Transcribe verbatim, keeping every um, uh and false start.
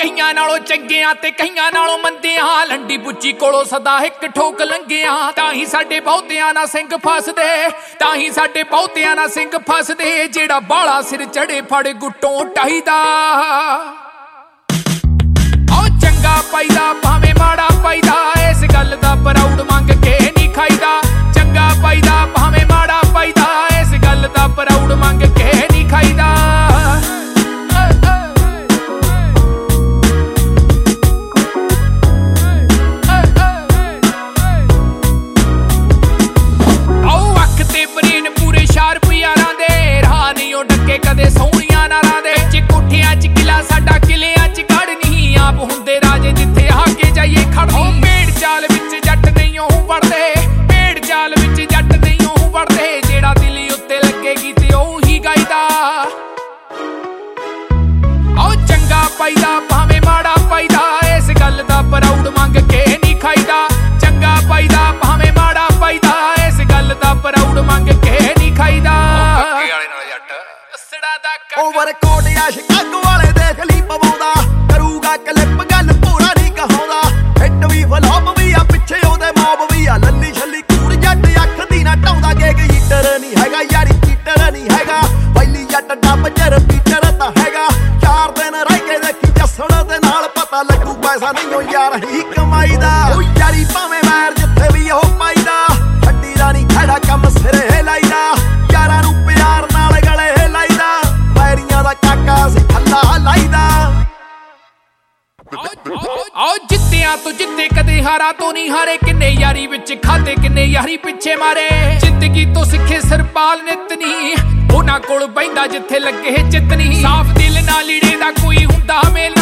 ਕਈਆਂ ਨਾਲੋਂ ਚੰਗਿਆਂ ਤੇ ਕਈਆਂ ਨਾਲੋਂ ਮੰਦਿਆਂ ਲੰਡੀ ਬੁੱਚੀ ਕੋਲੋਂ ਸਦਾ ਇੱਕ ਠੋਕ ਲੰਘਿਆ ਤਾਂ ਹੀ ਸਾਡੇ ਬਹੁਤਿਆਂ ਨਾਲ ਸਿੰਘ ਫਸਦੇ ਤਾਂ ਹੀ ਸਾਡੇ ਬਹੁਤਿਆਂ ਨਾਲ ਸਿੰਘ ਫਸਦੇ ਜਿਹੜਾ ਬਾਲਾ ਸਿਰ ਚੜੇ ਫੜ ਗੁੱਟੋਂ ਟਾਈਦਾ ਉਹ ਚੰਗਾ ਪਾਈਦਾ ਭਾਵੇਂ ਮਾੜਾ ਪਾਈਦਾ ਇਸ ਗੱਲ ਦਾ ਪ੍ਰਾਊਡ ਮੰਗ ਕੇ ਨਹੀਂ ਖਾਈਦਾ ਚੰਗਾ ਪਾਈਦਾ ਭਾਵੇਂ ਮਾੜਾ ਪਾਈਦਾ ਇਸ ਗੱਲ ਦਾ ਪ੍ਰਾਊਡ ਮੰਗ ਕੇ ਨਹੀਂ ਖਾਈਦਾ ਕਦੇ ਸੋਹਣੀਆਂ ਨਾਲਾਂ ਦੇ ਵਿੱਚ ਕੋਠਿਆਂ ਚ ਕਿਲਾ ਸਾਡਾ ਕਿਲਿਆਂ ਚ ਗੜ ਨਹੀਂ ਆਪ ਹੁੰਦੇ ਰਾਜੇ ਜਿੱਥੇ ਆ ਕੇ ਜਾਈਏ ਖੜਨੀ ਉਹ ਭੇਡ ਚਾਲ ਵਿੱਚ ਜੱਟ ਨਹੀਂ ਉਹ ਵੜਦੇ ਭੇਡ ਚਾਲ ਵਿੱਚ ਜੱਟ ਨਹੀਂ ਉਹ ਵੜਦੇ ਜਿਹੜਾ ਦਿਲ ਉੱਤੇ ਲੱਗੇਗੀ ਤੇ ਉਹੀ ਗਾਈਦਾ ਉਹ ਚੰਗਾ ਪਾਈਦਾ ਭਾਵੇਂ ਮਾੜਾ ਪਾਈਦਾ ਇਸ ਗੱਲ ਦਾ ਪ੍ਰਾਊਡ ਮੰਗ ਕੇ ਨਹੀਂ ਖਾਈਦਾ ਚੰਗਾ ਪਾਈਦਾ ਭਾਵੇਂ ਮਾੜਾ ਪਾਈਦਾ ਇਸ ਗੱਲ ਦਾ ਪ੍ਰਾਊਡ ਮੰਗ ਕੇ ਨਹੀਂ ਖਾਈਦਾ ਓਵਰ ਕੋਟ ਆਸ਼ਿਕਾਂ ਵਾਲੇ ਦੇਖ ਲਈ ਪਵਾਉਂਦਾ ਕਰੂਗਾ ਕਲਿੱਪ ਗੱਲ ਪੂਰਾ ਨਹੀਂ ਕਹਾਉਂਦਾ ਹਿੱਟ ਵੀ ਫਲॉप ਵੀ ਆ ਪਿੱਛੇ ਉਹਦੇ ਮੌਬ ਵੀ ਆ ਲੱਲੀ ਛੱਲੀ ਕੂੜ ਜੱਟ ਅੱਖ ਦੀ ਨਾ ਢਾਉਂਦਾ ਗੇਗ ਹੀਟਰ ਨਹੀਂ ਹੈਗਾ ਯਾਰੀ ਚੀਟਰ ਨਹੀਂ ਹੈਗਾ ਵੈਲੀ ਜੱਟ ਡੱਬ ਚ ਰਿਪੀਟਰ ਤਾਂ ਹੈਗਾ ਚਾਰ ਦਿਨ ਰਹਿ ਕੇ ਦੇਖੀ ਜੱਸਣ ਦੇ ਨਾਲ ਪਤਾ ਲੱਗੂ ਪੈਸਾ ਨਹੀਂ ਉਹ ਯਾਰ ਹੀ ਕਮਾਈਦਾ ਉਹ ਯਾਰੀ ਭਾਵੇਂ ਮੈਰ ਜਿੱਥੇ ਵੀ ਉਹ ਪਾਈਦਾ ਛੱਡੀ ਦਾ ਨਹੀਂ ਖੜਾ ਕੰਮ ਸਿਰੇ ਲਾਈਦਾ ਯਾਰਾਂ ਨੂੰ ਪਿਆਰ ਨਾਲ ਗਲੇ ਲਾਈਦਾ ਦਾ ਕਾਕਾ ਸੀ ਥੱਲਾ ਲਾਈਦਾ ਆਓ ਜਿੱਤਿਆਂ ਤੋਂ ਜਿੱਤੇ ਕਦੇ ਹਾਰਾਂ ਤੋਂ ਨਹੀਂ ਹਾਰੇ ਕਿੰਨੇ ਯਾਰੀ ਵਿੱਚ ਖਾਦੇ ਕਿੰਨੇ ਯਾਰੀ ਪਿੱਛੇ ਮਾਰੇ ਜ਼ਿੰਦਗੀ ਤੋਂ ਸਿੱਖੇ ਸਰਪਾਲ ਨਿਤ ਨਹੀਂ ਉਹਨਾਂ ਕੋਲ ਬੈਂਦਾ ਜਿੱਥੇ ਲੱਗੇ ਚਿੱਤ ਨਹੀਂ ਸਾਫ਼ ਦਿਲ ਨਾਲ ਲੀੜੇ ਦਾ ਕੋਈ ਹੁੰਦਾ ਮੇਲ